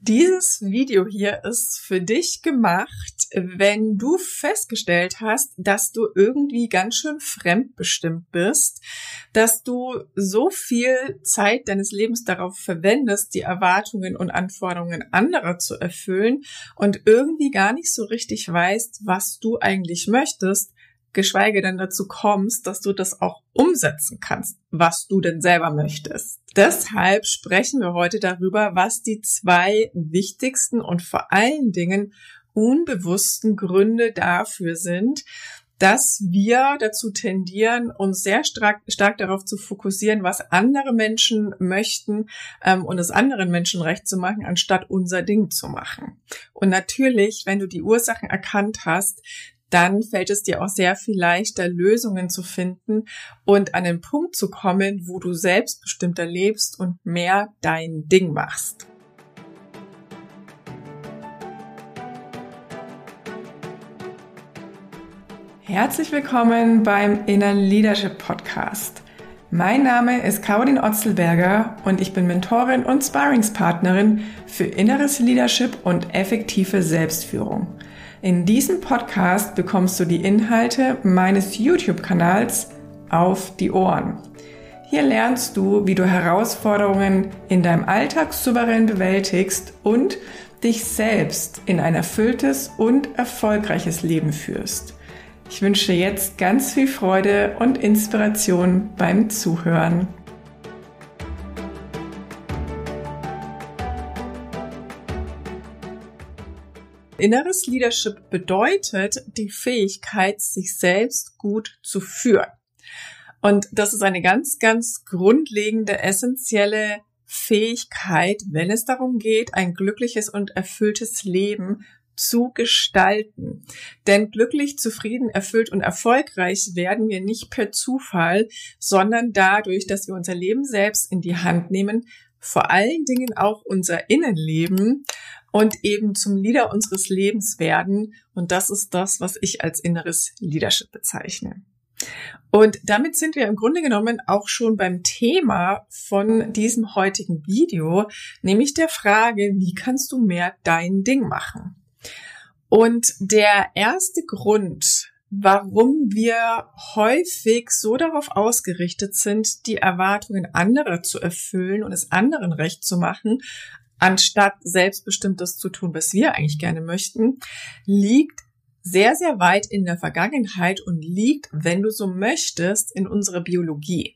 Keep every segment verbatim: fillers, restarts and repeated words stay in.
Dieses Video hier ist für dich gemacht, wenn du festgestellt hast, dass du irgendwie ganz schön fremdbestimmt bist, dass du so viel Zeit deines Lebens darauf verwendest, die Erwartungen und Anforderungen anderer zu erfüllen und irgendwie gar nicht so richtig weißt, was du eigentlich möchtest, geschweige denn dazu kommst, dass du das auch umsetzen kannst, was du denn selber möchtest. Deshalb sprechen wir heute darüber, was die zwei wichtigsten und vor allen Dingen unbewussten Gründe dafür sind, dass wir dazu tendieren, uns sehr stark, stark darauf zu fokussieren, was andere Menschen möchten ähm, und es anderen Menschen recht zu machen, anstatt unser Ding zu machen. Und natürlich, wenn du die Ursachen erkannt hast, dann fällt es dir auch sehr viel leichter, Lösungen zu finden und an den Punkt zu kommen, wo du selbstbestimmter lebst und mehr dein Ding machst. Herzlich willkommen beim Inner Leadership Podcast. Mein Name ist Caroline Otzelberger und ich bin Mentorin und Sparringspartnerin für inneres Leadership und effektive Selbstführung. In diesem Podcast bekommst du die Inhalte meines YouTube-Kanals auf die Ohren. Hier lernst du, wie du Herausforderungen in deinem Alltag souverän bewältigst und dich selbst in ein erfülltes und erfolgreiches Leben führst. Ich wünsche jetzt ganz viel Freude und Inspiration beim Zuhören. Inneres Leadership bedeutet die Fähigkeit, sich selbst gut zu führen. Und das ist eine ganz, ganz grundlegende, essentielle Fähigkeit, wenn es darum geht, ein glückliches und erfülltes Leben zu gestalten. Denn glücklich, zufrieden, erfüllt und erfolgreich werden wir nicht per Zufall, sondern dadurch, dass wir unser Leben selbst in die Hand nehmen, vor allen Dingen auch unser Innenleben und eben zum Leader unseres Lebens werden. Und das ist das, was ich als inneres Leadership bezeichne. Und damit sind wir im Grunde genommen auch schon beim Thema von diesem heutigen Video, nämlich der Frage, wie kannst du mehr dein Ding machen? Und der erste Grund, warum wir häufig so darauf ausgerichtet sind, die Erwartungen anderer zu erfüllen und es anderen recht zu machen, anstatt selbstbestimmt das zu tun, was wir eigentlich gerne möchten, liegt sehr, sehr weit in der Vergangenheit und liegt, wenn du so möchtest, in unserer Biologie.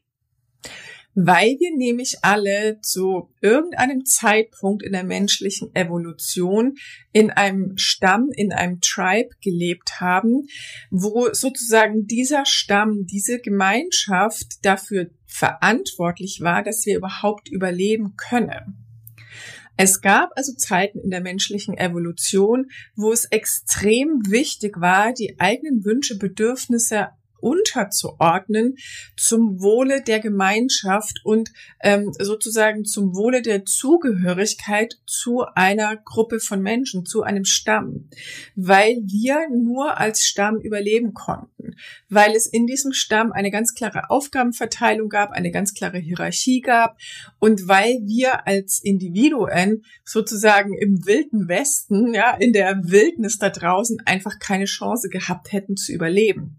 Weil wir nämlich alle zu irgendeinem Zeitpunkt in der menschlichen Evolution in einem Stamm, in einem Tribe gelebt haben, wo sozusagen dieser Stamm, diese Gemeinschaft dafür verantwortlich war, dass wir überhaupt überleben können. Es gab also Zeiten in der menschlichen Evolution, wo es extrem wichtig war, die eigenen Wünsche, Bedürfnisse unterzuordnen zum Wohle der Gemeinschaft und ähm, sozusagen zum Wohle der Zugehörigkeit zu einer Gruppe von Menschen, zu einem Stamm, weil wir nur als Stamm überleben konnten, weil es in diesem Stamm eine ganz klare Aufgabenverteilung gab, eine ganz klare Hierarchie gab und weil wir als Individuen sozusagen im wilden Westen, ja, in der Wildnis da draußen einfach keine Chance gehabt hätten zu überleben.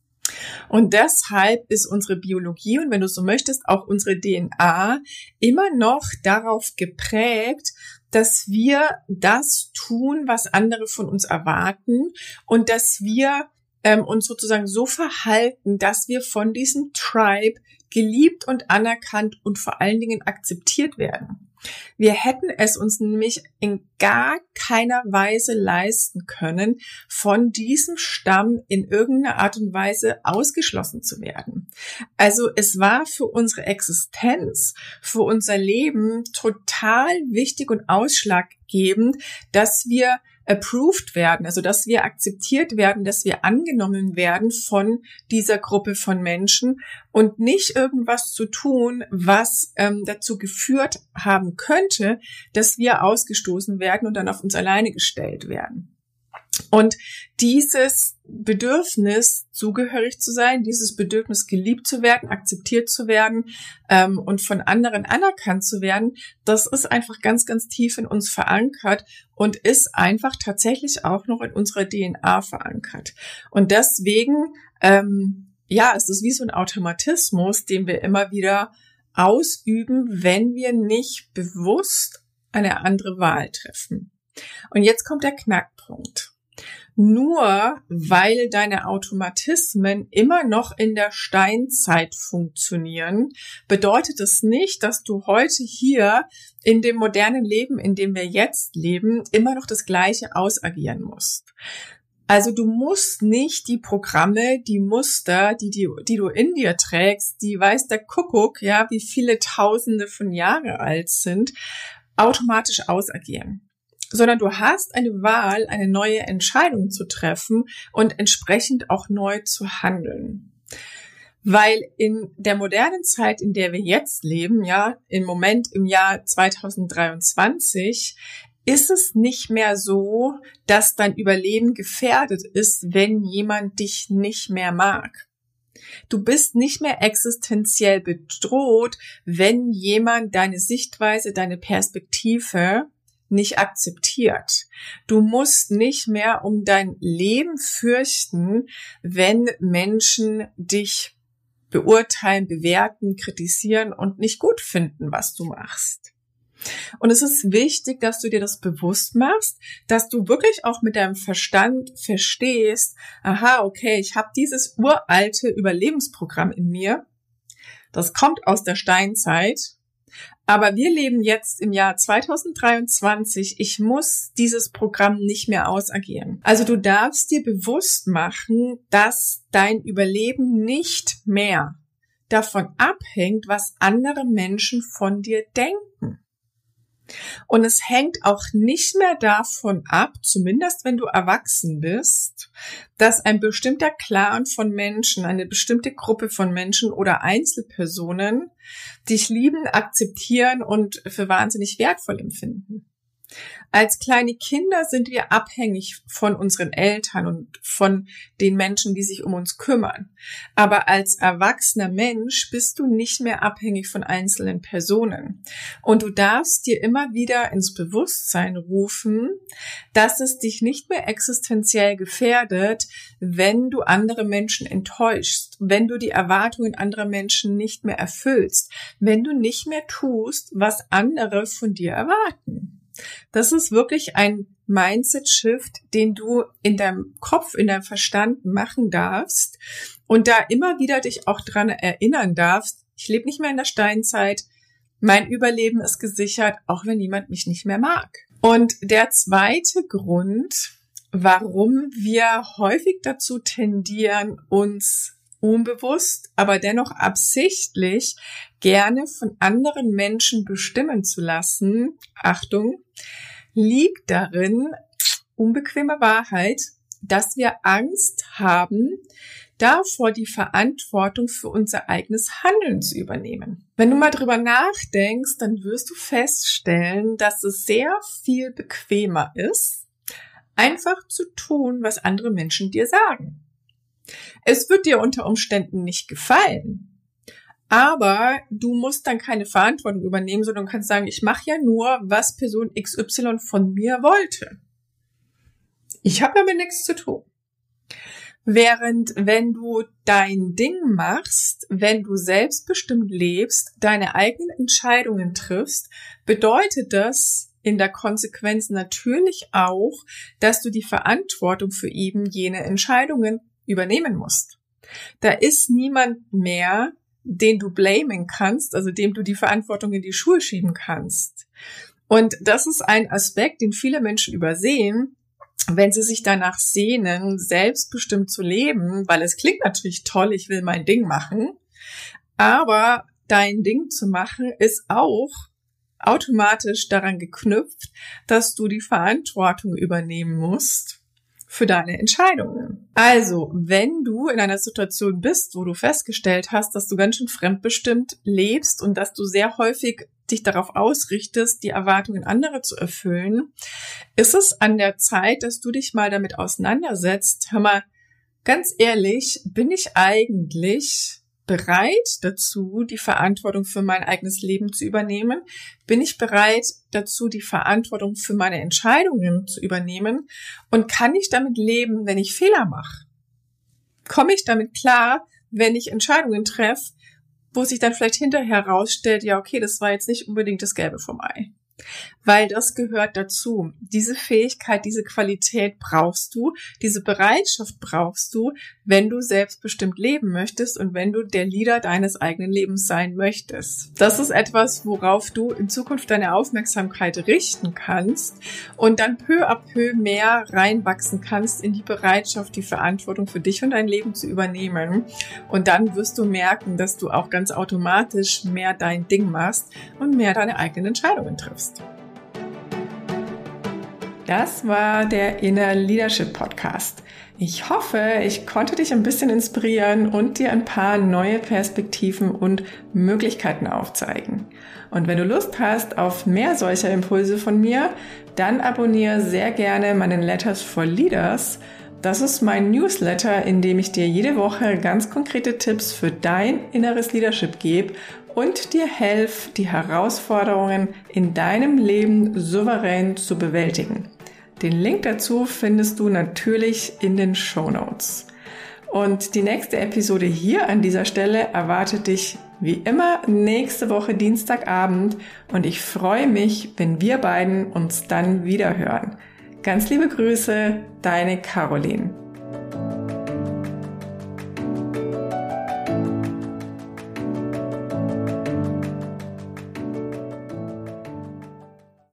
Und deshalb ist unsere Biologie und wenn du so möchtest, auch unsere D N A immer noch darauf geprägt, dass wir das tun, was andere von uns erwarten und dass wir ähm, uns sozusagen so verhalten, dass wir von diesem Tribe geliebt und anerkannt und vor allen Dingen akzeptiert werden. Wir hätten es uns nämlich in gar keiner Weise leisten können, von diesem Stamm in irgendeiner Art und Weise ausgeschlossen zu werden. Also es war für unsere Existenz, für unser Leben total wichtig und ausschlaggebend, dass wir approved werden, also dass wir akzeptiert werden, dass wir angenommen werden von dieser Gruppe von Menschen und nicht irgendwas zu tun, was ähm, dazu geführt haben könnte, dass wir ausgestoßen werden und dann auf uns alleine gestellt werden. Und dieses Bedürfnis, zugehörig zu sein, dieses Bedürfnis, geliebt zu werden, akzeptiert zu werden ähm, und von anderen anerkannt zu werden, das ist einfach ganz, ganz tief in uns verankert und ist einfach tatsächlich auch noch in unserer D N A verankert. Und deswegen, ähm, ja, es ist wie so ein Automatismus, den wir immer wieder ausüben, wenn wir nicht bewusst eine andere Wahl treffen. Und jetzt kommt der Knackpunkt. Nur weil deine Automatismen immer noch in der Steinzeit funktionieren, bedeutet es nicht, dass du heute hier in dem modernen Leben, in dem wir jetzt leben, immer noch das Gleiche ausagieren musst. Also du musst nicht die Programme, die Muster, die, die, die du in dir trägst, die weiß der Kuckuck, ja, wie viele Tausende von Jahren alt sind, automatisch ausagieren. Sondern du hast eine Wahl, eine neue Entscheidung zu treffen und entsprechend auch neu zu handeln. Weil in der modernen Zeit, in der wir jetzt leben, ja, im Moment im Jahr zwanzig dreiundzwanzig, ist es nicht mehr so, dass dein Überleben gefährdet ist, wenn jemand dich nicht mehr mag. Du bist nicht mehr existenziell bedroht, wenn jemand deine Sichtweise, deine Perspektive nicht akzeptiert. Du musst nicht mehr um dein Leben fürchten, wenn Menschen dich beurteilen, bewerten, kritisieren und nicht gut finden, was du machst. Und es ist wichtig, dass du dir das bewusst machst, dass du wirklich auch mit deinem Verstand verstehst, aha, okay, ich habe dieses uralte Überlebensprogramm in mir, das kommt aus der Steinzeit, aber wir leben jetzt im Jahr zwanzig dreiundzwanzig. Ich muss dieses Programm nicht mehr ausagieren. Also du darfst dir bewusst machen, dass dein Überleben nicht mehr davon abhängt, was andere Menschen von dir denken. Und es hängt auch nicht mehr davon ab, zumindest wenn du erwachsen bist, dass ein bestimmter Clan von Menschen, eine bestimmte Gruppe von Menschen oder Einzelpersonen dich lieben, akzeptieren und für wahnsinnig wertvoll empfinden. Als kleine Kinder sind wir abhängig von unseren Eltern und von den Menschen, die sich um uns kümmern. Aber als erwachsener Mensch bist du nicht mehr abhängig von einzelnen Personen. Und du darfst dir immer wieder ins Bewusstsein rufen, dass es dich nicht mehr existenziell gefährdet, wenn du andere Menschen enttäuschst, wenn du die Erwartungen anderer Menschen nicht mehr erfüllst, wenn du nicht mehr tust, was andere von dir erwarten. Das ist wirklich ein Mindset-Shift, den du in deinem Kopf, in deinem Verstand machen darfst und da immer wieder dich auch dran erinnern darfst, ich lebe nicht mehr in der Steinzeit, mein Überleben ist gesichert, auch wenn jemand mich nicht mehr mag. Und der zweite Grund, warum wir häufig dazu tendieren, uns unbewusst, aber dennoch absichtlich gerne von anderen Menschen bestimmen zu lassen, Achtung, liegt darin, unbequeme Wahrheit, dass wir Angst haben, davor die Verantwortung für unser eigenes Handeln zu übernehmen. Wenn du mal drüber nachdenkst, dann wirst du feststellen, dass es sehr viel bequemer ist, einfach zu tun, was andere Menschen dir sagen. Es wird dir unter Umständen nicht gefallen, aber du musst dann keine Verantwortung übernehmen, sondern kannst sagen, ich mache ja nur, was Person X Y von mir wollte. Ich habe damit nichts zu tun. Während wenn du dein Ding machst, wenn du selbstbestimmt lebst, deine eigenen Entscheidungen triffst, bedeutet das in der Konsequenz natürlich auch, dass du die Verantwortung für eben jene Entscheidungen übernehmen musst. Da ist niemand mehr, den du blamen kannst, also dem du die Verantwortung in die Schuhe schieben kannst. Und das ist ein Aspekt, den viele Menschen übersehen, wenn sie sich danach sehnen, selbstbestimmt zu leben, weil es klingt natürlich toll, ich will mein Ding machen, aber dein Ding zu machen ist auch automatisch daran geknüpft, dass du die Verantwortung übernehmen musst für deine Entscheidungen. Also, wenn du in einer Situation bist, wo du festgestellt hast, dass du ganz schön fremdbestimmt lebst und dass du sehr häufig dich darauf ausrichtest, die Erwartungen anderer zu erfüllen, ist es an der Zeit, dass du dich mal damit auseinandersetzt. Hör mal, ganz ehrlich, bin ich eigentlich bereit dazu, die Verantwortung für mein eigenes Leben zu übernehmen? Bin ich bereit dazu, die Verantwortung für meine Entscheidungen zu übernehmen? Und kann ich damit leben, wenn ich Fehler mache? Komme ich damit klar, wenn ich Entscheidungen treffe, wo sich dann vielleicht hinterher herausstellt, ja okay, das war jetzt nicht unbedingt das Gelbe vom Ei. Weil das gehört dazu. Diese Fähigkeit, diese Qualität brauchst du, diese Bereitschaft brauchst du, wenn du selbstbestimmt leben möchtest und wenn du der Leader deines eigenen Lebens sein möchtest. Das ist etwas, worauf du in Zukunft deine Aufmerksamkeit richten kannst und dann peu à peu mehr reinwachsen kannst in die Bereitschaft, die Verantwortung für dich und dein Leben zu übernehmen. Und dann wirst du merken, dass du auch ganz automatisch mehr dein Ding machst und mehr deine eigenen Entscheidungen triffst. Das war der Inner Leadership Podcast. Ich hoffe, ich konnte dich ein bisschen inspirieren und dir ein paar neue Perspektiven und Möglichkeiten aufzeigen. Und wenn du Lust hast auf mehr solcher Impulse von mir, dann abonniere sehr gerne meinen Letters for Leaders. Das ist mein Newsletter, in dem ich dir jede Woche ganz konkrete Tipps für dein inneres Leadership gebe und dir helfe, die Herausforderungen in deinem Leben souverän zu bewältigen. Den Link dazu findest du natürlich in den Shownotes. Und die nächste Episode hier an dieser Stelle erwartet dich wie immer nächste Woche Dienstagabend und ich freue mich, wenn wir beiden uns dann wieder hören. Ganz liebe Grüße, deine Caroline.